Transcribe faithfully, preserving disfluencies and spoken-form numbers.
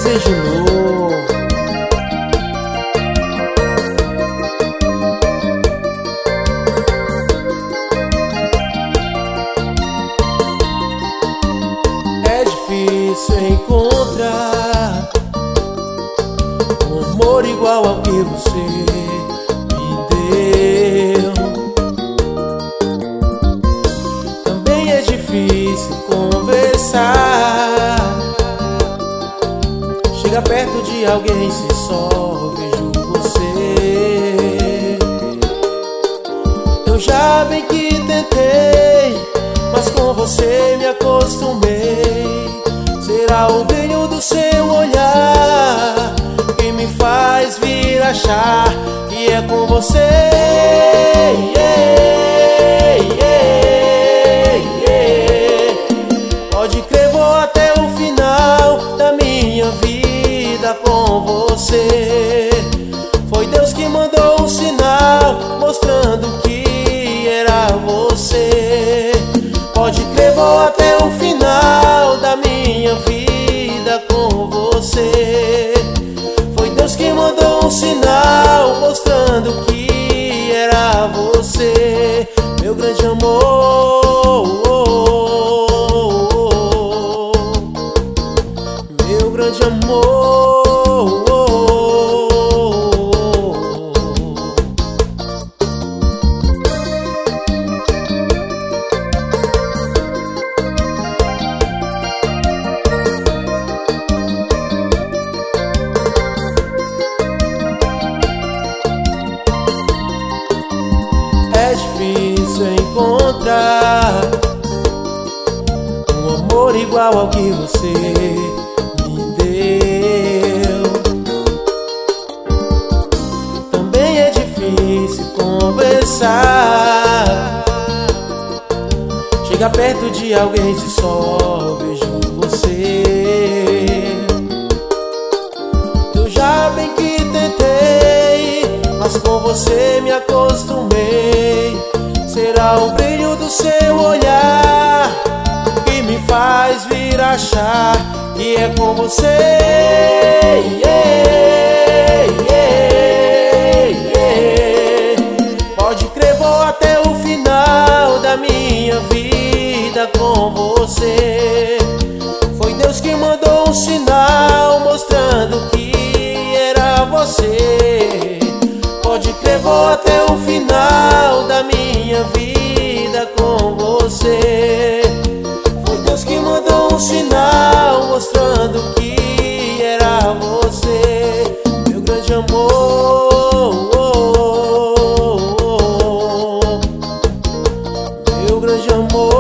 ver de novo. É difícil encontrar um amor igual ao que você me deu. Também é difícil conversar, chega perto de alguém se só vejo você. Eu já bem que tentei, mas com você me acostumei. Será o brilho do seu olhar que me faz vir achar que é com você. Yeah, yeah, yeah. Pode crer, vou até o final da minha vida com você. Foi Deus que mandou um sinal mostrando que era você. Pode crer, vou até o final da minha vida com você. Foi Deus que mandou um sinal mostrando que era você, meu grande amor, meu grande amor. É difícil encontrar um amor igual ao que você me deu. Também é difícil conversar, chega perto de alguém se só vejo você. Eu já bem que tentei, mas com você me acostumei. Será o brilho do seu olhar que me faz vir achar que é com você. Yeah, yeah, yeah. Pode crer, vou até o final da minha vida com você. Foi Deus que mandou um sinal mostrando que era você. Pode crer, vou até o final da minha vida com você. Foi Deus que mandou um sinal mostrando que era você, meu grande amor, meu grande amor.